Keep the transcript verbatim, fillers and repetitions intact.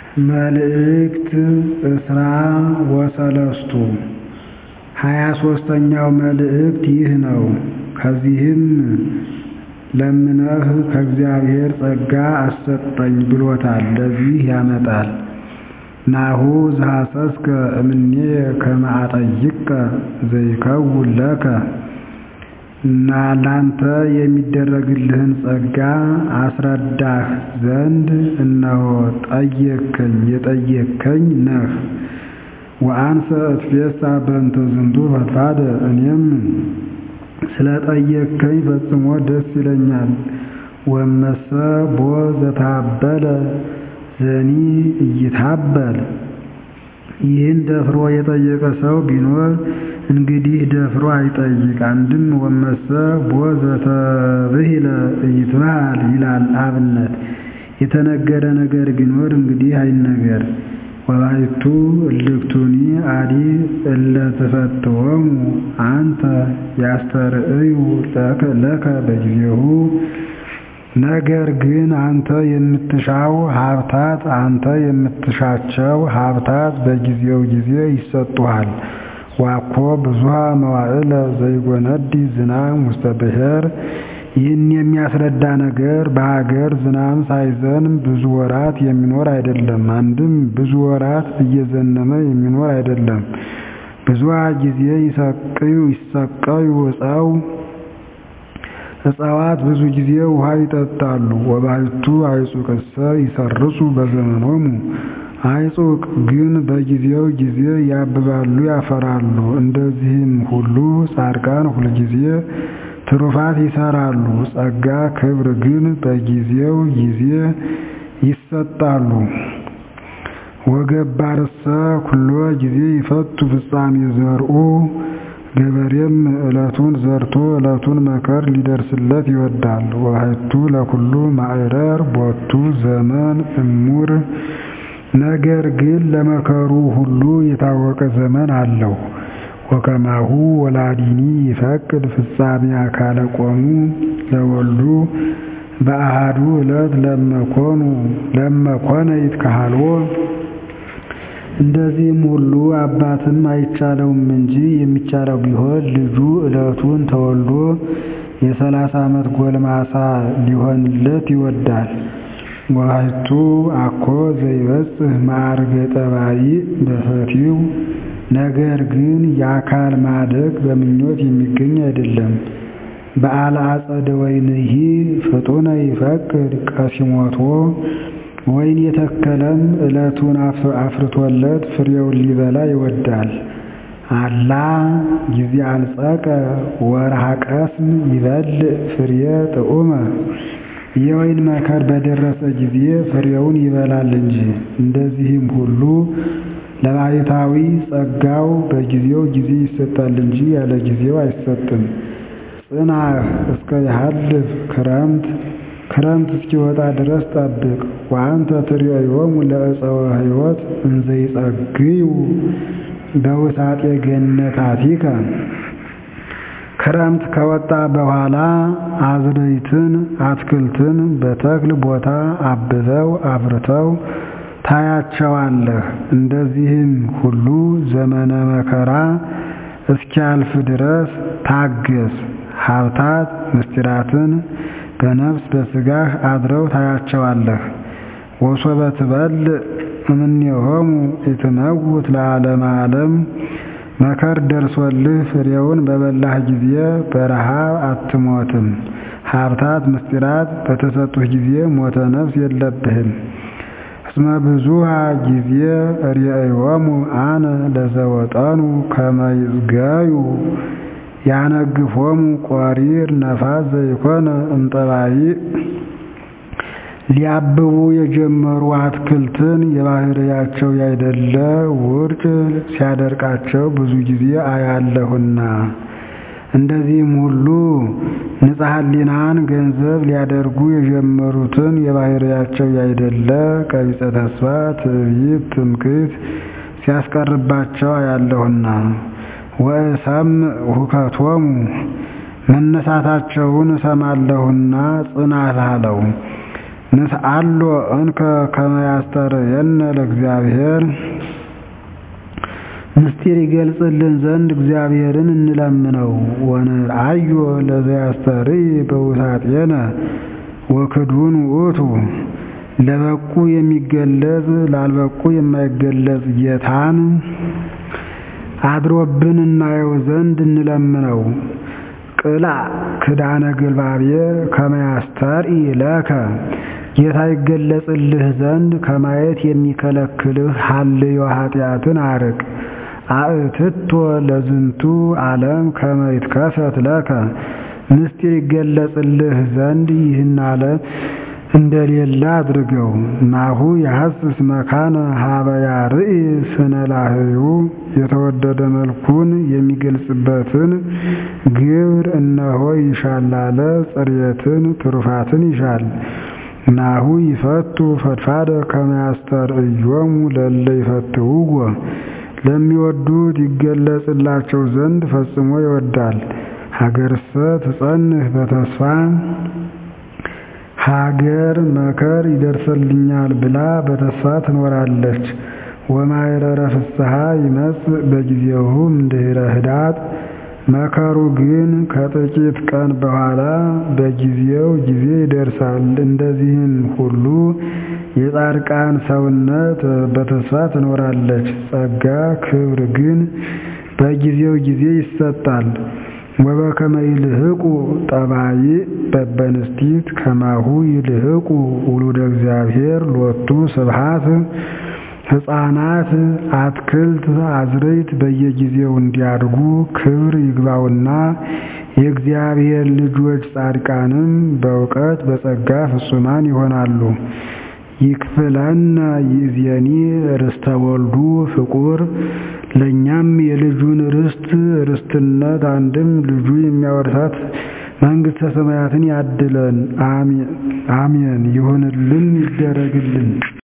መልእክት እስራ ወሰለስቱ ሀያ ሦስተኛው መልእክት ይህ ነው። ከዚህም ለምነህ ከእግዚአብሔር ጸጋ አሰጠኝ ብሎታል። ለዚህ ያመጣል። ናሁ ዘሐሰስከ እምኔየ ከመ አጠይቅከ ዘይከውን ለከ እና ላንተ የሚደረግልህን ጸጋ አስረዳህ ዘንድ እነሆ ጠየቅከኝ የጠየቅከኝ ነህ። ወአንሰ እትፌሳ በእንተ ዝንቱ ፈድፋደ እኔም ስለ ጠየቅከኝ ፈጽሞ ደስ ይለኛል። ወመሰ ቦ ዘታበለ ዘኒ እይታበል ይህን ደፍሮ የጠየቀ ሰው ቢኖር እንግዲህ ደፍሮ አይጠይቅ። አንድም ወመሰ ቦ ዘተብሂለ እይትበሃል ይላል አብነት። የተነገረ ነገር ቢኖር እንግዲህ አይነገር። ወባሕቱ እልክቱኒ አዲ እለ ትፈትዎሙ አንተ ያስተርእዩ ለከ በጊዜሁ ነገር ግን አንተ የምትሻው ሀብታት አንተ የምትሻቸው ሀብታት በጊዜው ጊዜ ይሰጡሃል። ዋኮ ብዙኃ መዋዕለ ዘይጎነዲ ዝናም ውስተ ብሔር ይህን የሚያስረዳ ነገር በሀገር ዝናም ሳይዘንም ብዙ ወራት የሚኖር አይደለም። አንድም ብዙ ወራት እየዘነመ የሚኖር አይደለም። ብዙኃ ጊዜ ይሰቅዩ ይሰቀዩ ዕፀው እፅዋት ብዙ ጊዜ ውሃ ይጠጣሉ። ወባሕቱ አይጹቅሰ ይሰርጹ በዘመኖሙ አይጹቅ ግን በጊዜው ጊዜ ያብባሉ ያፈራሉ። እንደዚህም ሁሉ ጻድቃን ሁልጊዜ ትሩፋት ይሰራሉ። ጸጋ ክብር ግን በጊዜው ጊዜ ይሰጣሉ። ወገባርሰ ኩሎ ጊዜ ይፈቱ ፍጻሜ ዘርኡ ገበሬም ዕለቱን ዘርቶ ዕለቱን መከር ሊደርስለት ይወዳል። ወባሕቱ ለኩሉ ማዕረር ቦቱ ዘመን እሙር ነገር ግን ለመከሩ ሁሉ የታወቀ ዘመን አለው። ወከማሁ ወላዲኒ ይፈቅድ ፍጻሜ አካለ ቆሙ ለወልዱ በአሃዱ ዕለት ለመኮኑ ለመኮነ ይትካሃልዎ እንደዚህም ሁሉ አባትም አይቻለውም እንጂ የሚቻለው ቢሆን ልጁ ዕለቱን ተወልዶ የሰላሳ ዓመት ጎልማሳ ሊሆንለት ይወዳል። ወባሕቱ አኮ ዘይበጽሕ ማዕርገ ጠባይ በፈቲው ነገር ግን የአካል ማደግ በምኞት የሚገኝ አይደለም። በዓለ አጸደ ወይንሂ ፍጡነ ይፈቅድ ቀሲሞቶ ወይን የተከለም ዕለቱን አፍርቶለት ፍሬውን ሊበላ ይወዳል። አላ ጊዜ አልጸቀ ወርሃ ቀስም ይበልዕ ፍሬ ጥዑመ የወይን መከር በደረሰ ጊዜ ፍሬውን ይበላል እንጂ። እንደዚህም ሁሉ ለባሕታዊ ጸጋው በጊዜው ጊዜ ይሰጣል እንጂ ያለ ጊዜው አይሰጥም። ጽናህ እስከ ይሃልፍ ክረምት ክረምት እስኪወጣ ድረስ ጠብቅ። ወአንተ ትርእዮሙ ለዕፀወ ሕይወት እንዘ ይጸግዩ በውሳጤ ገነታቲከ ክረምት ከወጣ በኋላ አዝርዕትን አትክልትን በተክል ቦታ አብበው አፍርተው ታያቸዋለህ። እንደዚህም ሁሉ ዘመነ መከራ እስኪያልፍ ድረስ ታገስ። ሀብታት ምስጢራትን በነፍስ በሥጋህ አድረው ታያቸዋለህ። ወሶበ ትበልዕ እምኔሆሙ ኢትመውት ለዓለመ ዓለም መከር ደርሶልህ ፍሬውን በበላህ ጊዜ በረሃብ አትሞትም። ሀብታት ምስጢራት በተሰጡህ ጊዜ ሞተ ነፍስ የለብህም። እስመ ብዙኃ ጊዜ ርእዮሙ አነ ለዘወጠኑ ከመ ይጽገዩ ያነግፎሙ ቆሪር ነፋስ ዘይኮነ እምጠባይ ሊያብቡ የጀመሩ አትክልትን የባሕርያቸው ያይደለ ውርጭ ሲያደርቃቸው ብዙ ጊዜ አያለሁና። እንደዚህም ሁሉ ንጽሐ ሕሊናን ገንዘብ ሊያደርጉ የጀመሩትን የባሕርያቸው ያይደለ ቀቢጸ ተስፋ ትዕቢት ትምክህት ሲያስቀርባቸው አያለሁና። ወእሰምዕ ሁከቶሙ መነሳታቸውን እሰማለሁና ጽናት አለው። ንስአሎ እንከ ከመ ያስተርእየነ ለእግዚአብሔር ምስጢር ይገልጽልን ዘንድ እግዚአብሔርን እንለምነው። ወንርአዮ ለዘያስተርእይ በውሳጤነ ወክዱን ውእቱ ለበቁ የሚገለጽ ላልበቁ የማይገለጽ ጌታን አድሮብን እናየው ዘንድ እንለምነው። ቅላ ክዳነ ግልባቤ ከመ ያስተርእይ ለከ ጌታ ይገለጽልህ ዘንድ ከማየት የሚከለክልህ ሀልዮ ኃጢአትን አርቅ። አእትቶ ለዝንቱ ዓለም ከመ ይትከሰት ለከ ምስጢር ይገለጽልህ ዘንድ ይህን ዓለም እንደሌለ አድርገው። ናሁ የሐስስ መካነ ሀበ ያርኢ ስነ ላህዩ የተወደደ መልኩን የሚገልጽበትን ግብር እነሆ ይሻል አለ። ጽርየትን ትሩፋትን ይሻል። ናሁ ይፈቱ ፈድፋደ ከመ ያስተርእዮሙ ለእለ ይፈትውዎ ለሚወዱት ይገለጽላቸው ዘንድ ፈጽሞ ይወዳል። ሀገርሰ ትጸንህ በተስፋ ሀገር መከር ይደርስልኛል ብላ በተስፋ ትኖራለች። ወማይረረ ፍስሐ ይመጽእ በጊዜሁ እምድኅረ ኅዳጥ መከሩ ግን ከጥቂት ቀን በኋላ በጊዜው ጊዜ ይደርሳል። እንደዚህም ሁሉ የጻድቃን ሰውነት በተስፋ ትኖራለች። ጸጋ ክብር ግን በጊዜው ጊዜ ይሰጣል። ወበከመ ይልህቁ ጠባይ በበንስቲት ከማሁ ይልህቁ ውሉደ እግዚአብሔር ሎቱ ስብሐት ሕፃናት አትክልት አዝርዕት በየጊዜው እንዲያድጉ ክብር ይግባውና የእግዚአብሔር ልጆች ጻድቃንም በእውቀት በጸጋ ፍጹማን ይሆናሉ። ይክፍለነ ይእዜኒ ርስተ ወልዱ ፍቁር ለኛም የልጁን ርስት ርስትነት አንድም ልጁ የሚያወርሳት መንግሥተ ሰማያትን ያድለን። አሜን አሜን ይሁንልን ይደረግልን።